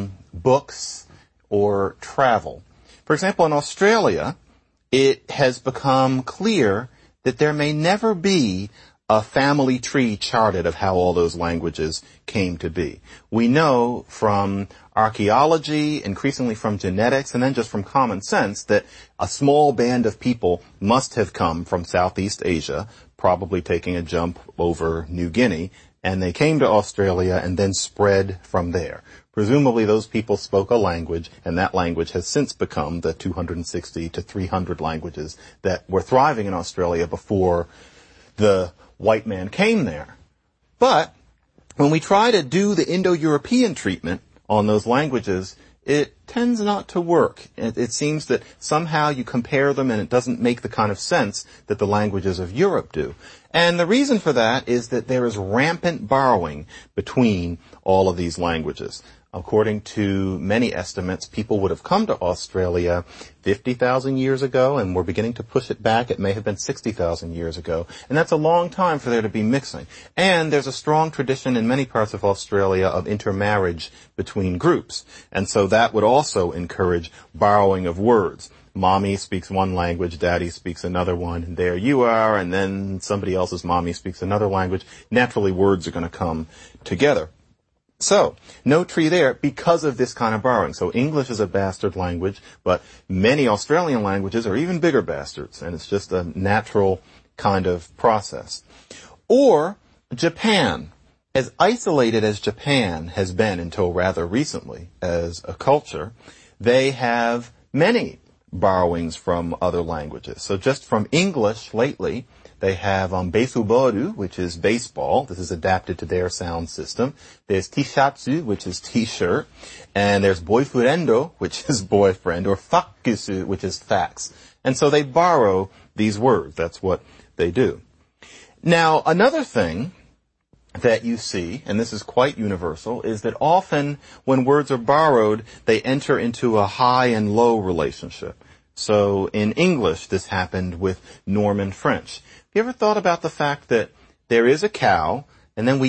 books or travel. For example, in Australia, it has become clear that there may never be a family tree charted of how all those languages came to be. We know from archaeology, increasingly from genetics, and then just from common sense that a small band of people must have come from Southeast Asia, probably taking a jump over New Guinea, and they came to Australia and then spread from there. Presumably those people spoke a language, and that language has since become the 260 to 300 languages that were thriving in Australia before the white man came there. But when we try to do the Indo-European treatment on those languages, it tends not to work. It seems that somehow you compare them and it doesn't make the kind of sense that the languages of Europe do. And the reason for that is that there is rampant borrowing between all of these languages. According to many estimates, people would have come to Australia 50,000 years ago, and we're beginning to push it back. It may have been 60,000 years ago. And that's a long time for there to be mixing. And there's a strong tradition in many parts of Australia of intermarriage between groups. And so that would also encourage borrowing of words. Mommy speaks one language, daddy speaks another one, and there you are, and then somebody else's mommy speaks another language. Naturally, words are going to come together. So, no tree there because of this kind of borrowing. So English is a bastard language, but many Australian languages are even bigger bastards, and it's just a natural kind of process. Or Japan. as isolated as Japan has been until rather recently as a culture, they have many borrowings from other languages. So just from English lately, they have beisuboru, which is baseball. This is adapted to their sound system. There's tishatsu, which is t-shirt. And there's boifurendo, which is boyfriend, or fakusu, which is fax. And so they borrow these words. That's what they do. Now, another thing that you see, and this is quite universal, is that often when words are borrowed, they enter into a high and low relationship. So in English, this happened with Norman French. Have you ever thought about the fact that there is a cow, and then we